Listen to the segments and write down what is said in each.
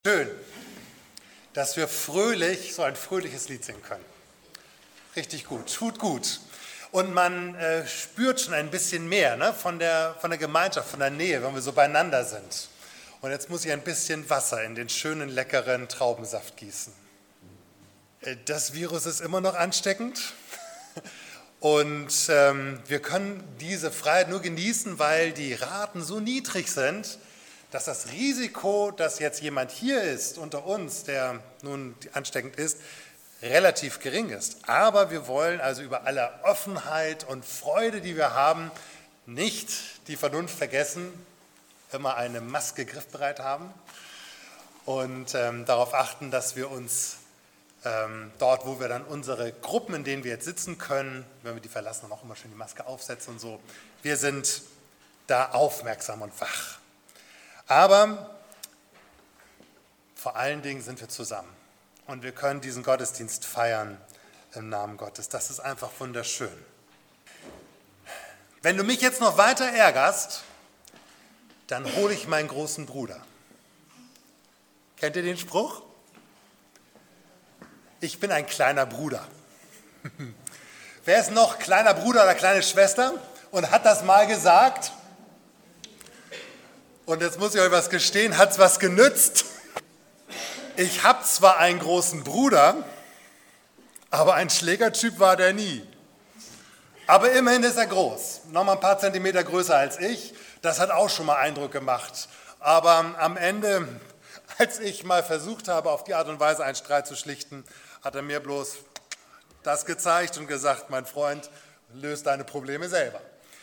Schön, dass wir fröhlich so ein fröhliches Lied singen können. Richtig gut, tut gut. Und man spürt schon ein bisschen mehr von der Gemeinschaft, von der Nähe, wenn wir so beieinander sind. Und jetzt muss ich ein bisschen Wasser in den schönen, leckeren Traubensaft gießen. Das Virus ist immer noch ansteckend. Und wir können diese Freiheit nur genießen, weil die Raten so niedrig sind, dass das Risiko, dass jetzt jemand hier ist unter uns, der nun ansteckend ist, relativ gering ist. Aber wir wollen also über aller Offenheit und Freude, die wir haben, nicht die Vernunft vergessen, immer eine Maske griffbereit haben und darauf achten, dass wir uns dort, wo wir dann unsere Gruppen, in denen wir jetzt sitzen können, wenn wir die verlassen, dann auch immer schön die Maske aufsetzen und so. Wir sind da aufmerksam und wach. Aber vor allen Dingen sind wir zusammen und wir können diesen Gottesdienst feiern im Namen Gottes. Das ist einfach wunderschön. Wenn du mich jetzt noch weiter ärgerst, dann hole ich meinen großen Bruder. Kennt ihr den Spruch? Ich bin ein kleiner Bruder. Wer ist noch kleiner Bruder oder kleine Schwester und hat das mal gesagt? Und jetzt muss ich euch was gestehen, hat es was genützt? Ich habe zwar einen großen Bruder, aber ein Schlägertyp war der nie. Aber immerhin ist er groß, nochmal ein paar Zentimeter größer als ich. Das hat auch schon mal Eindruck gemacht. Aber am Ende, als ich mal versucht habe, auf die Art und Weise einen Streit zu schlichten, hat er mir bloß das gezeigt und gesagt, mein Freund, löse deine Probleme selber.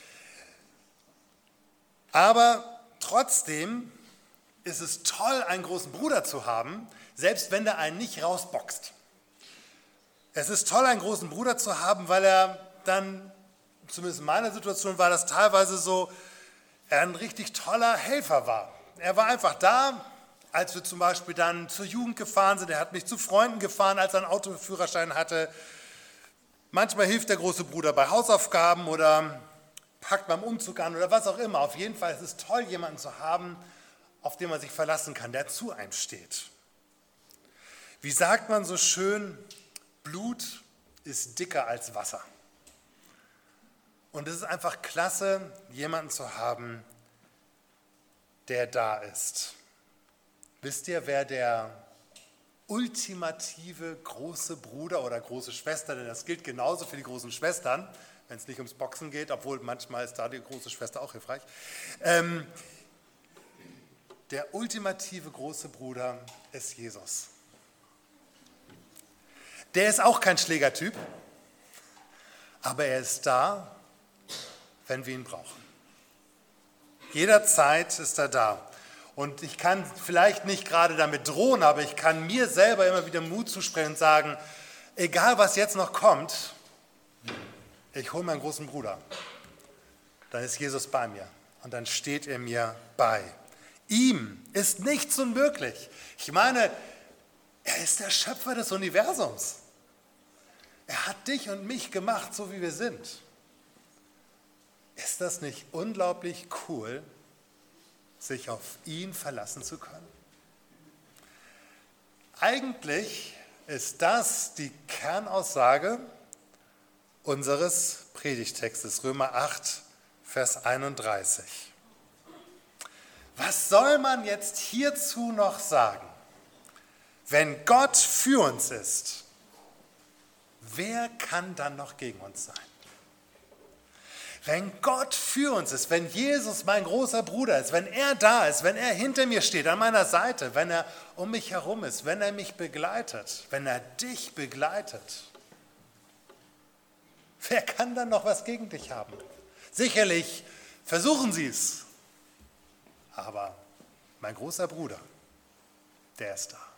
Aber trotzdem ist es toll, einen großen Bruder zu haben, selbst wenn der einen nicht rausboxt. Es ist toll, einen großen Bruder zu haben, weil er dann, zumindest in meiner Situation war das teilweise so, er ein richtig toller Helfer war. Er war einfach da, als wir zum Beispiel dann zur Jugend gefahren sind. Er hat mich zu Freunden gefahren, als er einen Autoführerschein hatte. Manchmal hilft der große Bruder bei Hausaufgaben oder packt beim Umzug an oder was auch immer. Auf jeden Fall ist es toll, jemanden zu haben, auf den man sich verlassen kann, der zu einem steht. Wie sagt man so schön, Blut ist dicker als Wasser. Und es ist einfach klasse, jemanden zu haben, der da ist. Wisst ihr, wer der ultimative große Bruder oder große Schwester, denn das gilt genauso für die großen Schwestern, wenn es nicht ums Boxen geht, obwohl manchmal ist da die große Schwester auch hilfreich. Der ultimative große Bruder ist Jesus. Der ist auch kein Schlägertyp, aber er ist da, wenn wir ihn brauchen. Jederzeit ist er da. Und ich kann vielleicht nicht gerade damit drohen, aber ich kann mir selber immer wieder Mut zusprechen und sagen, egal was jetzt noch kommt, ich hole meinen großen Bruder. Dann ist Jesus bei mir und dann steht er mir bei. Ihm ist nichts unmöglich. Ich meine, er ist der Schöpfer des Universums. Er hat dich und mich gemacht, so wie wir sind. Ist das nicht unglaublich cool, sich auf ihn verlassen zu können? Eigentlich ist das die Kernaussage unseres Predigtextes, Römer 8, Vers 31. Was soll man jetzt hierzu noch sagen? Wenn Gott für uns ist, wer kann dann noch gegen uns sein? Wenn Gott für uns ist, wenn Jesus mein großer Bruder ist, wenn er da ist, wenn er hinter mir steht, an meiner Seite, wenn er um mich herum ist, wenn er mich begleitet, wenn er dich begleitet, wer kann dann noch was gegen dich haben? Sicherlich versuchen sie es, aber mein großer Bruder, der ist da.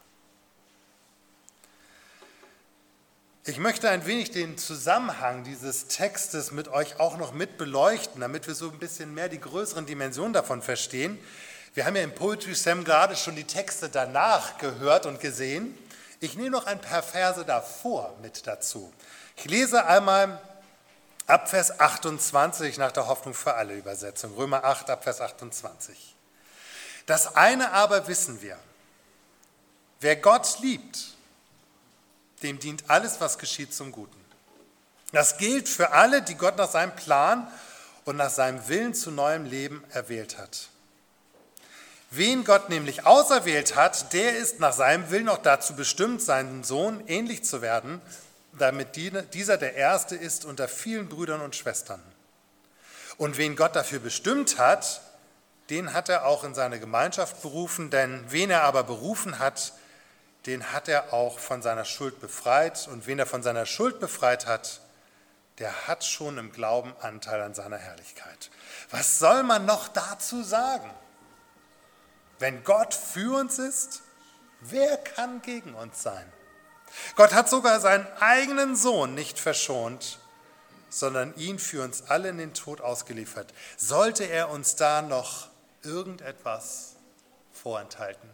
Ich möchte ein wenig den Zusammenhang dieses Textes mit euch auch noch mit beleuchten, damit wir so ein bisschen mehr die größeren Dimensionen davon verstehen. Wir haben ja im Poetry Slam gerade schon die Texte danach gehört und gesehen. Ich nehme noch ein paar Verse davor mit dazu. Ich lese einmal ab Vers 28 nach der Hoffnung für alle Übersetzung, Römer 8 ab Vers 28. Das eine aber wissen wir, Wer Gott liebt, dem dient alles, was geschieht, zum Guten. Das gilt für alle, die Gott nach seinem Plan und nach seinem Willen zu neuem Leben erwählt hat. Wen Gott nämlich auserwählt hat, der ist nach seinem Willen auch dazu bestimmt, seinem Sohn ähnlich zu werden, damit dieser der Erste ist unter vielen Brüdern und Schwestern. Und wen Gott dafür bestimmt hat, den hat er auch in seine Gemeinschaft berufen, denn wen er aber berufen hat, den hat er auch von seiner Schuld befreit. Und wen er von seiner Schuld befreit hat, der hat schon im Glauben Anteil an seiner Herrlichkeit. Was soll man noch dazu sagen? Wenn Gott für uns ist, wer kann gegen uns sein? Gott hat sogar seinen eigenen Sohn nicht verschont, sondern ihn für uns alle in den Tod ausgeliefert. Sollte er uns da noch irgendetwas vorenthalten?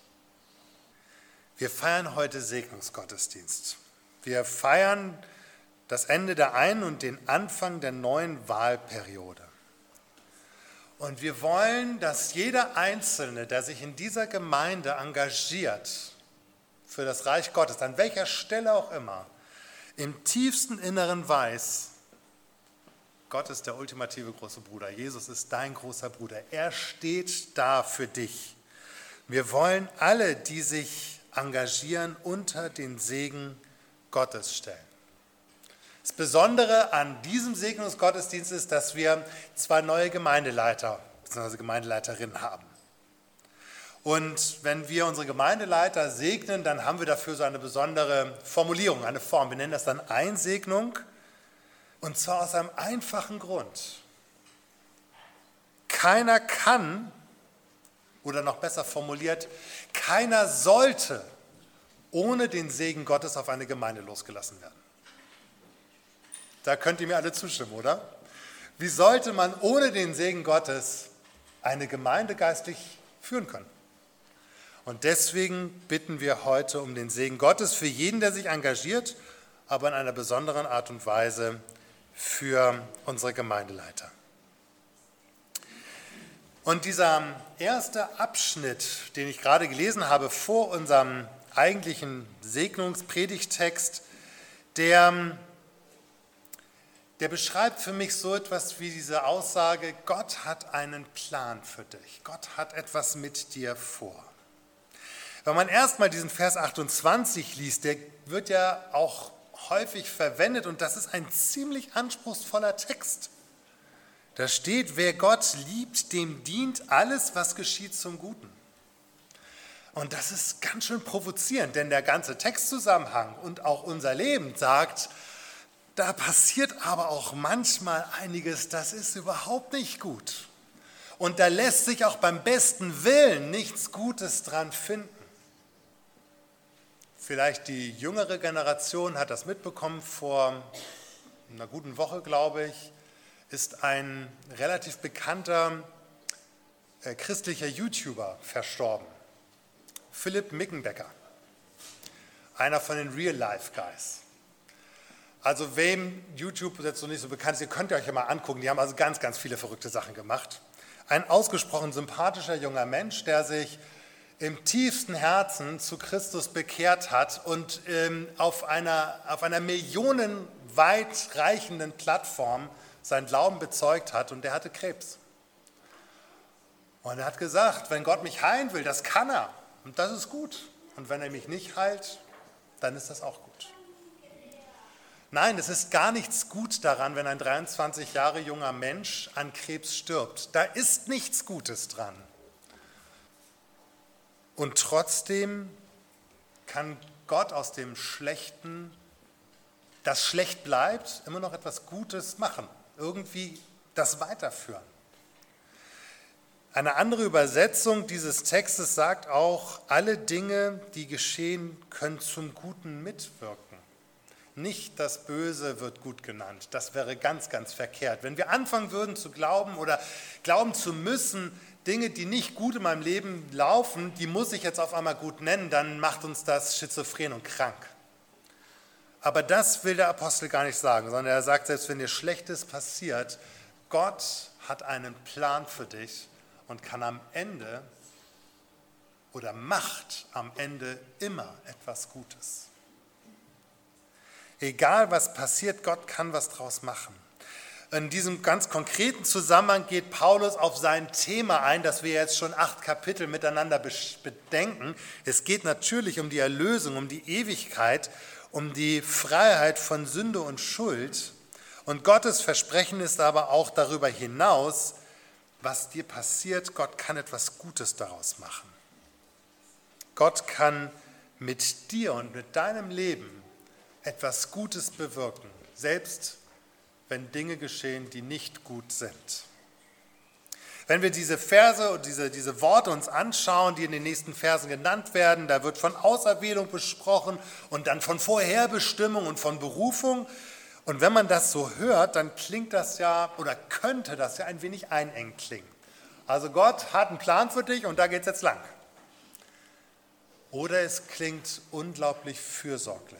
Wir feiern heute Segnungsgottesdienst. Wir feiern das Ende der einen und den Anfang der neuen Wahlperiode. Und wir wollen, dass jeder Einzelne, der sich in dieser Gemeinde engagiert für das Reich Gottes, an welcher Stelle auch immer, im tiefsten Inneren weiß, Gott ist der ultimative große Bruder. Jesus ist dein großer Bruder. Er steht da für dich. Wir wollen alle, die sich engagieren, unter den Segen Gottes stellen. Das Besondere an diesem Segnungsgottesdienst ist, dass wir 2 neue Gemeindeleiter bzw. Gemeindeleiterinnen haben. Und wenn wir unsere Gemeindeleiter segnen, dann haben wir dafür so eine besondere Formulierung, eine Form. Wir nennen das dann Einsegnung, und zwar aus einem einfachen Grund. Keiner kann, oder noch besser formuliert, keiner sollte ohne den Segen Gottes auf eine Gemeinde losgelassen werden. Da könnt ihr mir alle zustimmen, oder? Wie sollte man ohne den Segen Gottes eine Gemeinde geistlich führen können? Und deswegen bitten wir heute um den Segen Gottes für jeden, der sich engagiert, aber in einer besonderen Art und Weise für unsere Gemeindeleiter. Und dieser erste Abschnitt, den ich gerade gelesen habe vor unserem eigentlichen Segnungspredigttext, der beschreibt für mich so etwas wie diese Aussage, Gott hat einen Plan für dich. Gott hat etwas mit dir vor. Wenn man erstmal diesen Vers 28 liest, der wird ja auch häufig verwendet und das ist ein ziemlich anspruchsvoller Text. Da steht, wer Gott liebt, dem dient alles, was geschieht, zum Guten. Und das ist ganz schön provozierend, denn der ganze Textzusammenhang und auch unser Leben sagt, da passiert aber auch manchmal einiges, das ist überhaupt nicht gut. Und da lässt sich auch beim besten Willen nichts Gutes dran finden. Vielleicht die jüngere Generation hat das mitbekommen, vor einer guten Woche, glaube ich, ist ein relativ bekannter christlicher YouTuber verstorben. Philipp Mickenbecker, einer von den Real-Life-Guys. Also wem YouTube jetzt noch nicht so bekannt ist, ihr könnt euch ja mal angucken, die haben also ganz, ganz viele verrückte Sachen gemacht. Ein ausgesprochen sympathischer junger Mensch, der sich im tiefsten Herzen zu Christus bekehrt hat und auf einer millionenweit reichenden Plattform seinen Glauben bezeugt hat, und der hatte Krebs. Und er hat gesagt, wenn Gott mich heilen will, das kann er und das ist gut. Und wenn er mich nicht heilt, dann ist das auch gut. Nein, es ist gar nichts gut daran, wenn ein 23 Jahre junger Mensch an Krebs stirbt. Da ist nichts Gutes dran. Und trotzdem kann Gott aus dem Schlechten, das schlecht bleibt, immer noch etwas Gutes machen. Irgendwie das weiterführen. Eine andere Übersetzung dieses Textes sagt auch, alle Dinge, die geschehen, können zum Guten mitwirken. Nicht das Böse wird gut genannt. Das wäre ganz, ganz verkehrt. Wenn wir anfangen würden zu glauben oder glauben zu müssen, Dinge, die nicht gut in meinem Leben laufen, die muss ich jetzt auf einmal gut nennen, dann macht uns das schizophren und krank. Aber das will der Apostel gar nicht sagen, sondern er sagt, selbst wenn dir Schlechtes passiert, Gott hat einen Plan für dich und kann am Ende oder macht am Ende immer etwas Gutes. Egal was passiert, Gott kann was draus machen. In diesem ganz konkreten Zusammenhang geht Paulus auf sein Thema ein, das wir jetzt schon 8 Kapitel miteinander bedenken. Es geht natürlich um die Erlösung, um die Ewigkeit, um die Freiheit von Sünde und Schuld. Und Gottes Versprechen ist aber auch darüber hinaus, was dir passiert, Gott kann etwas Gutes daraus machen. Gott kann mit dir und mit deinem Leben etwas Gutes bewirken, selbst wenn Dinge geschehen, die nicht gut sind. Wenn wir diese Verse und diese Worte uns anschauen, die in den nächsten Versen genannt werden, da wird von Auserwählung besprochen und dann von Vorherbestimmung und von Berufung. Und wenn man das so hört, dann klingt das ja oder könnte das ja ein wenig einengend klingen. Also Gott hat einen Plan für dich und da geht es jetzt lang. Oder es klingt unglaublich fürsorglich.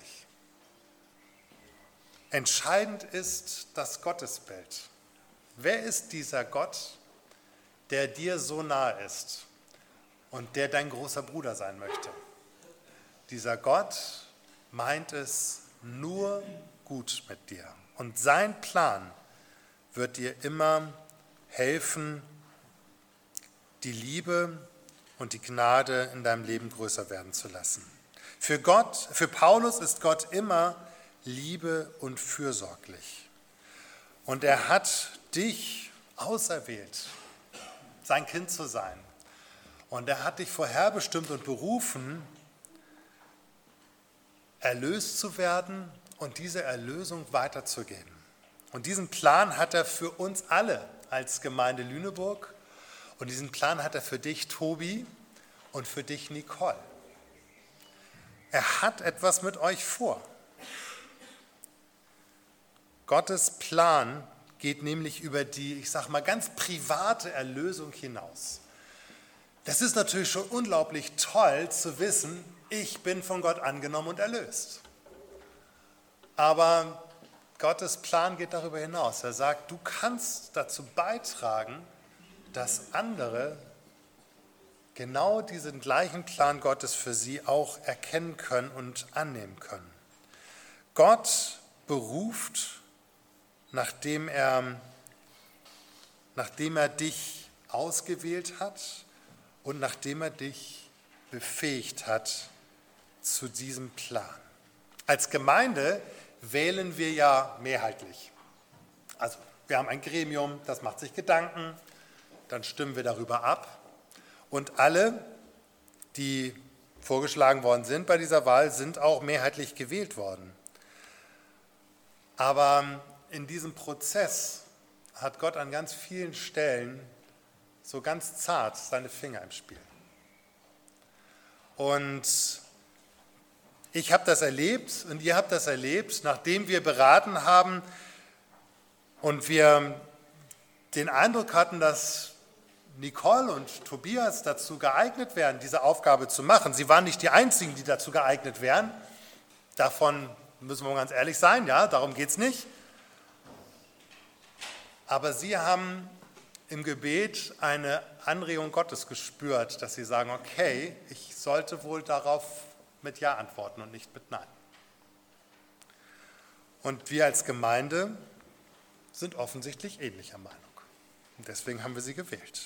Entscheidend ist das Gottesbild. Wer ist dieser Gott, der dir so nahe ist und der dein großer Bruder sein möchte? Dieser Gott meint es nur gut mit dir. Und sein Plan wird dir immer helfen, die Liebe und die Gnade in deinem Leben größer werden zu lassen. Für Paulus ist Gott immer Liebe und fürsorglich. Und er hat dich auserwählt, sein Kind zu sein. Und er hat dich vorherbestimmt und berufen, erlöst zu werden und diese Erlösung weiterzugeben. Und diesen Plan hat er für uns alle als Gemeinde Lüneburg und diesen Plan hat er für dich, Tobi, und für dich, Nicole. Er hat etwas mit euch vor. Gottes Plan geht nämlich über die, ich sage mal, ganz private Erlösung hinaus. Das ist natürlich schon unglaublich toll zu wissen, ich bin von Gott angenommen und erlöst. Aber Gottes Plan geht darüber hinaus. Er sagt, du kannst dazu beitragen, dass andere genau diesen gleichen Plan Gottes für sie auch erkennen können und annehmen können. Gott beruft, nachdem er dich ausgewählt hat und nachdem er dich befähigt hat zu diesem Plan. Als Gemeinde wählen wir ja mehrheitlich. Also wir haben ein Gremium, das macht sich Gedanken, dann stimmen wir darüber ab und alle, die vorgeschlagen worden sind bei dieser Wahl, sind auch mehrheitlich gewählt worden. Aber in diesem Prozess hat Gott an ganz vielen Stellen so ganz zart seine Finger im Spiel. Und ich habe das erlebt und ihr habt das erlebt, nachdem wir beraten haben und wir den Eindruck hatten, dass Nicole und Tobias dazu geeignet wären, diese Aufgabe zu machen. Sie waren nicht die Einzigen, die dazu geeignet wären. Davon müssen wir ganz ehrlich sein, ja, darum geht es nicht. Aber sie haben im Gebet eine Anregung Gottes gespürt, dass sie sagen, okay, ich sollte wohl darauf mit Ja antworten und nicht mit Nein. Und wir als Gemeinde sind offensichtlich ähnlicher Meinung. Und deswegen haben wir sie gewählt.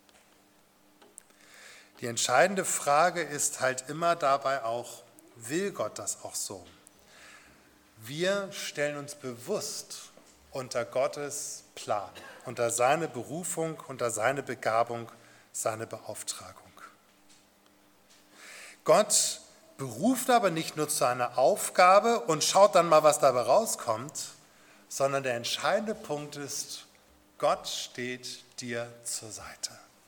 Die entscheidende Frage ist halt immer dabei auch, will Gott das auch so? Wir stellen uns bewusst unter Gottes Plan, unter seine Berufung, unter seine Begabung, seine Beauftragung. Gott beruft aber nicht nur zu einer Aufgabe und schaut dann mal, was dabei rauskommt, sondern der entscheidende Punkt ist, Gott steht dir zur Seite.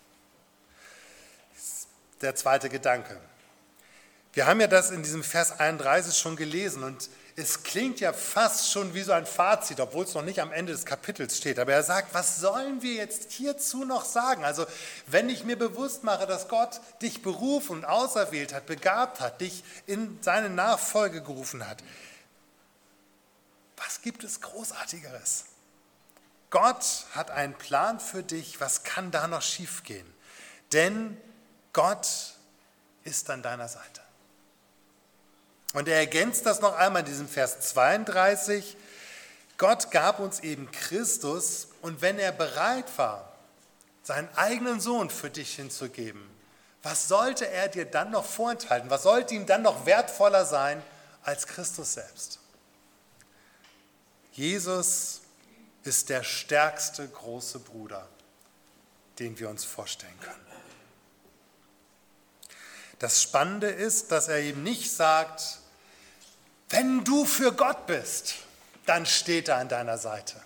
Der zweite Gedanke. Wir haben ja das in diesem Vers 31 schon gelesen und es klingt ja fast schon wie so ein Fazit, obwohl es noch nicht am Ende des Kapitels steht. Aber er sagt, was sollen wir jetzt hierzu noch sagen? Also wenn ich mir bewusst mache, dass Gott dich berufen und auserwählt hat, begabt hat, dich in seine Nachfolge gerufen hat, was gibt es Großartigeres? Gott hat einen Plan für dich, was kann da noch schiefgehen? Denn Gott ist an deiner Seite. Und er ergänzt das noch einmal in diesem Vers 32. Gott gab uns eben Christus und wenn er bereit war, seinen eigenen Sohn für dich hinzugeben, was sollte er dir dann noch vorenthalten? Was sollte ihm dann noch wertvoller sein als Christus selbst? Jesus ist der stärkste große Bruder, den wir uns vorstellen können. Das Spannende ist, dass er ihm nicht sagt, wenn du für Gott bist, dann steht er an deiner Seite.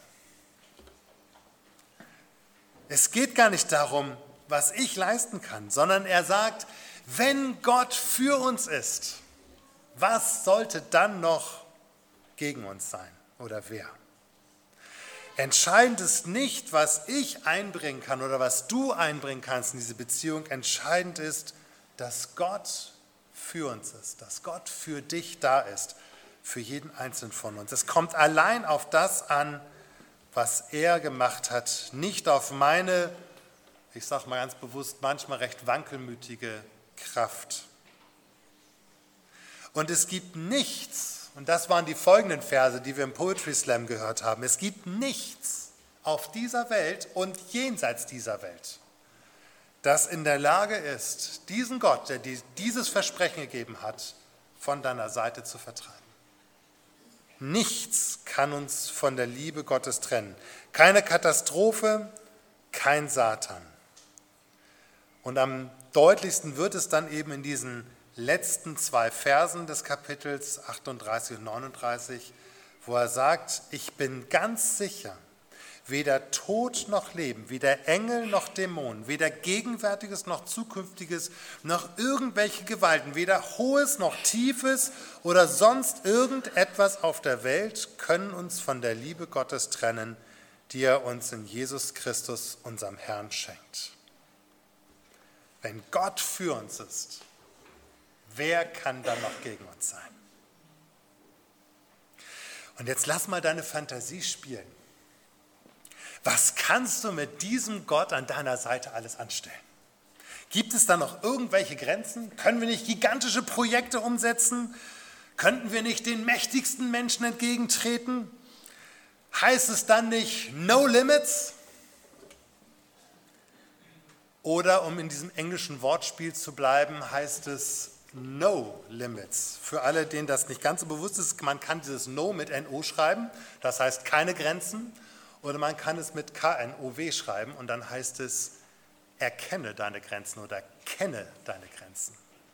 Es geht gar nicht darum, was ich leisten kann, sondern er sagt, wenn Gott für uns ist, was sollte dann noch gegen uns sein oder wer? Entscheidend ist nicht, was ich einbringen kann oder was du einbringen kannst in diese Beziehung. Entscheidend ist, dass Gott für uns ist, dass Gott für dich da ist, für jeden Einzelnen von uns. Es kommt allein auf das an, was er gemacht hat, nicht auf meine, ich sage mal ganz bewusst, manchmal recht wankelmütige Kraft. Und es gibt nichts, und das waren die folgenden Verse, die wir im Poetry Slam gehört haben, es gibt nichts auf dieser Welt und jenseits dieser Welt, das in der Lage ist, diesen Gott, der dir dieses Versprechen gegeben hat, von deiner Seite zu vertreiben. Nichts kann uns von der Liebe Gottes trennen. Keine Katastrophe, kein Satan. Und am deutlichsten wird es dann eben in diesen letzten 2 Versen des Kapitels 38 und 39, wo er sagt, ich bin ganz sicher, weder Tod noch Leben, weder Engel noch Dämonen, weder Gegenwärtiges noch Zukünftiges, noch irgendwelche Gewalten, weder Hohes noch Tiefes oder sonst irgendetwas auf der Welt können uns von der Liebe Gottes trennen, die er uns in Jesus Christus, unserem Herrn, schenkt. Wenn Gott für uns ist, wer kann dann noch gegen uns sein? Und jetzt lass mal deine Fantasie spielen. Was kannst du mit diesem Gott an deiner Seite alles anstellen? Gibt es da noch irgendwelche Grenzen? Können wir nicht gigantische Projekte umsetzen? Könnten wir nicht den mächtigsten Menschen entgegentreten? Heißt es dann nicht No Limits? Oder um in diesem englischen Wortspiel zu bleiben, heißt es No Limits. Für alle, denen das nicht ganz so bewusst ist, man kann dieses No mit NO schreiben, das heißt keine Grenzen. Oder man kann es mit KNOW schreiben und dann heißt es, erkenne deine Grenzen oder kenne deine Grenzen.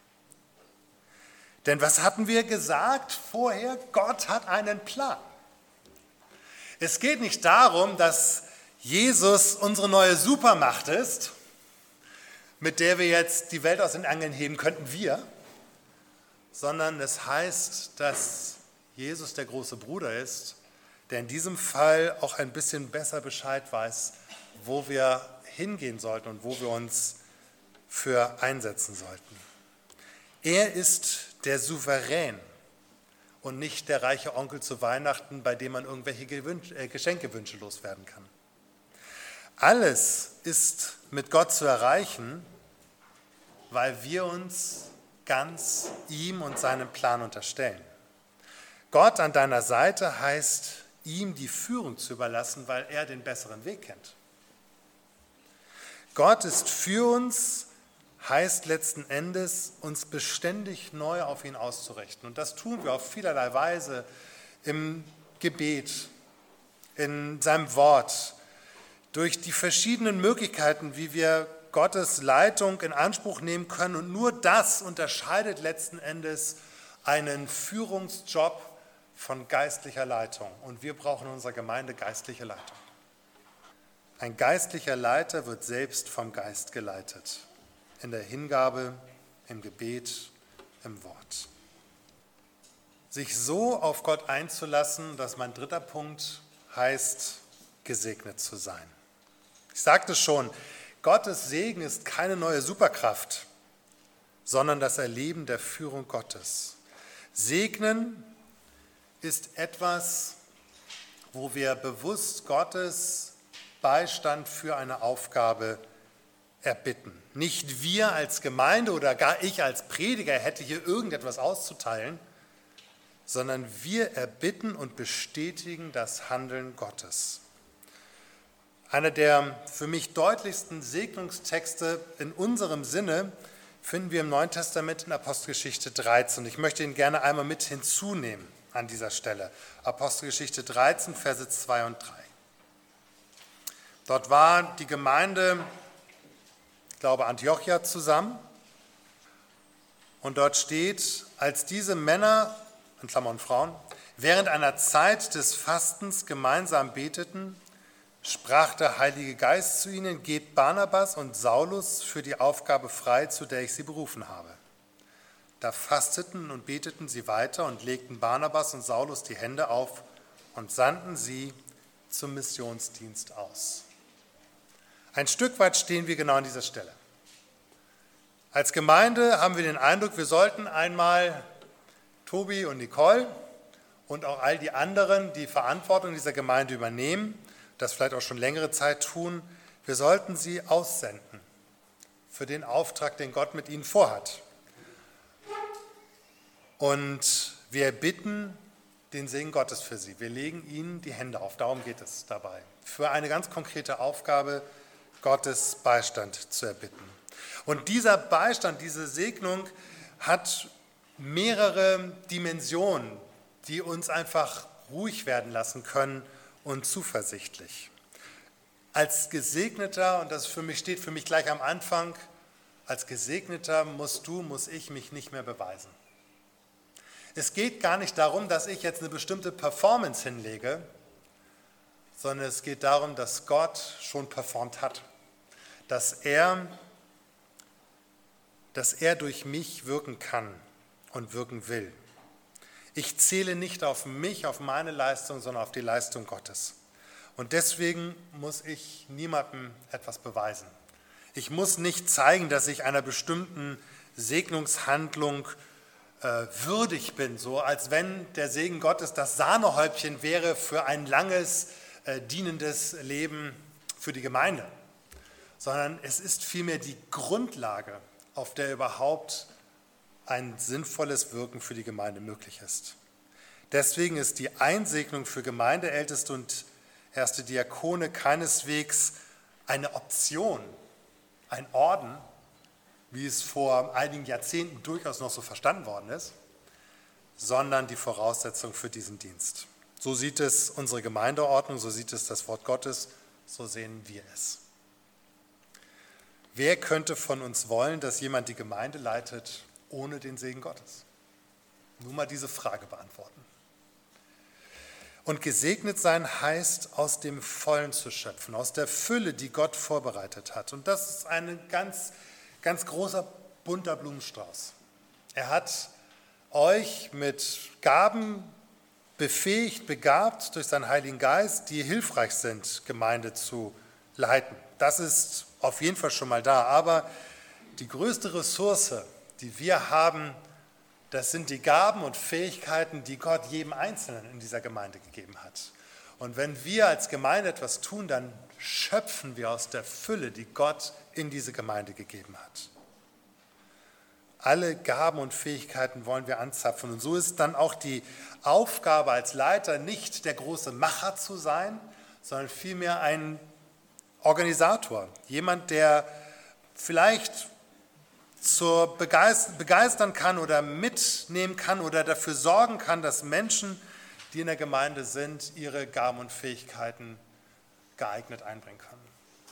Denn was hatten wir gesagt vorher? Gott hat einen Plan. Es geht nicht darum, dass Jesus unsere neue Supermacht ist, mit der wir jetzt die Welt aus den Angeln heben könnten, sondern es heißt, dass Jesus der große Bruder ist, der in diesem Fall auch ein bisschen besser Bescheid weiß, wo wir hingehen sollten und wo wir uns für einsetzen sollten. Er ist der Souverän und nicht der reiche Onkel zu Weihnachten, bei dem man irgendwelche Geschenkewünsche loswerden kann. Alles ist mit Gott zu erreichen, weil wir uns ganz ihm und seinem Plan unterstellen. Gott an deiner Seite heißt, ihm die Führung zu überlassen, weil er den besseren Weg kennt. Gott ist für uns, heißt letzten Endes, uns beständig neu auf ihn auszurichten. Und das tun wir auf vielerlei Weise im Gebet, in seinem Wort, durch die verschiedenen Möglichkeiten, wie wir Gottes Leitung in Anspruch nehmen können. Und nur das unterscheidet letzten Endes einen Führungsjob von geistlicher Leitung. Und wir brauchen in unserer Gemeinde geistliche Leitung. Ein geistlicher Leiter wird selbst vom Geist geleitet. In der Hingabe, im Gebet, im Wort. Sich so auf Gott einzulassen, dass mein 3. Punkt heißt, gesegnet zu sein. Ich sagte schon, Gottes Segen ist keine neue Superkraft, sondern das Erleben der Führung Gottes. Segnen ist etwas, wo wir bewusst Gottes Beistand für eine Aufgabe erbitten. Nicht wir als Gemeinde oder gar ich als Prediger hätte hier irgendetwas auszuteilen, sondern wir erbitten und bestätigen das Handeln Gottes. Einer der für mich deutlichsten Segnungstexte in unserem Sinne finden wir im Neuen Testament in Apostelgeschichte 13. Ich möchte ihn gerne einmal mit hinzunehmen an dieser Stelle. Apostelgeschichte 13, Verse 2 und 3. Dort war die Gemeinde, ich glaube Antiochia, zusammen. Und dort steht, als diese Männer, in Klammern Frauen, während einer Zeit des Fastens gemeinsam beteten, sprach der Heilige Geist zu ihnen: Gebt Barnabas und Saulus für die Aufgabe frei, zu der ich sie berufen habe. Da fasteten und beteten sie weiter und legten Barnabas und Saulus die Hände auf und sandten sie zum Missionsdienst aus. Ein Stück weit stehen wir genau an dieser Stelle. Als Gemeinde haben wir den Eindruck, wir sollten einmal Tobi und Nicole und auch all die anderen, die Verantwortung dieser Gemeinde übernehmen, das vielleicht auch schon längere Zeit tun, wir sollten sie aussenden für den Auftrag, den Gott mit ihnen vorhat. Und wir bitten den Segen Gottes für sie. Wir legen ihnen die Hände auf, darum geht es dabei. Für eine ganz konkrete Aufgabe, Gottes Beistand zu erbitten. Und dieser Beistand, diese Segnung hat mehrere Dimensionen, die uns einfach ruhig werden lassen können und zuversichtlich. Als Gesegneter, und das steht für mich gleich am Anfang, als Gesegneter muss ich mich nicht mehr beweisen. Es geht gar nicht darum, dass ich jetzt eine bestimmte Performance hinlege, sondern es geht darum, dass Gott schon performt hat, dass er durch mich wirken kann und wirken will. Ich zähle nicht auf mich, auf meine Leistung, sondern auf die Leistung Gottes. Und deswegen muss ich niemandem etwas beweisen. Ich muss nicht zeigen, dass ich einer bestimmten Segnungshandlung würdig bin, so als wenn der Segen Gottes das Sahnehäubchen wäre für ein langes, dienendes Leben für die Gemeinde. Sondern es ist vielmehr die Grundlage, auf der überhaupt ein sinnvolles Wirken für die Gemeinde möglich ist. Deswegen ist die Einsegnung für Gemeindeälteste und erste Diakone keineswegs eine Option, ein Orden, wie es vor einigen Jahrzehnten durchaus noch so verstanden worden ist, sondern die Voraussetzung für diesen Dienst. So sieht es unsere Gemeindeordnung, so sieht es das Wort Gottes, so sehen wir es. Wer könnte von uns wollen, dass jemand die Gemeinde leitet ohne den Segen Gottes? Nur mal diese Frage beantworten. Und gesegnet sein heißt, aus dem Vollen zu schöpfen, aus der Fülle, die Gott vorbereitet hat. Und das ist ein ganz, ganz großer, bunter Blumenstrauß. Er hat euch mit Gaben befähigt, begabt durch seinen Heiligen Geist, die hilfreich sind, Gemeinde zu leiten. Das ist auf jeden Fall schon mal da. Aber die größte Ressource, die wir haben, das sind die Gaben und Fähigkeiten, die Gott jedem Einzelnen in dieser Gemeinde gegeben hat. Und wenn wir als Gemeinde etwas tun, dann schöpfen wir aus der Fülle, die Gott in diese Gemeinde gegeben hat. Alle Gaben und Fähigkeiten wollen wir anzapfen. Und so ist dann auch die Aufgabe als Leiter nicht der große Macher zu sein, sondern vielmehr ein Organisator. Jemand, der vielleicht begeistern kann oder mitnehmen kann oder dafür sorgen kann, dass Menschen, die in der Gemeinde sind, ihre Gaben und Fähigkeiten geeignet einbringen können.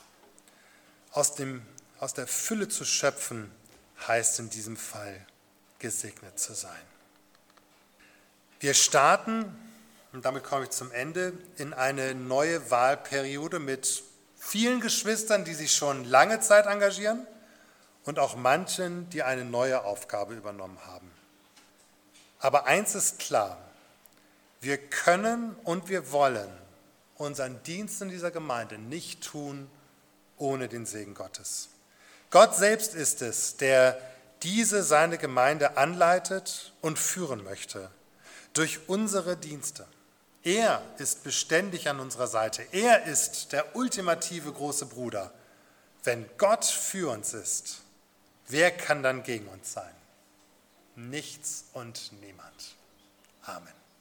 Aus der Fülle zu schöpfen, heißt in diesem Fall, gesegnet zu sein. Wir starten, und damit komme ich zum Ende, in eine neue Wahlperiode mit vielen Geschwistern, die sich schon lange Zeit engagieren, und auch manchen, die eine neue Aufgabe übernommen haben. Aber eins ist klar, wir können und wir wollen unseren Dienst in dieser Gemeinde nicht tun ohne den Segen Gottes. Gott selbst ist es, der seine Gemeinde anleitet und führen möchte durch unsere Dienste. Er ist beständig an unserer Seite. Er ist der ultimative große Bruder, Wenn Gott für uns ist, wer kann dann gegen uns sein? Nichts und niemand. Amen.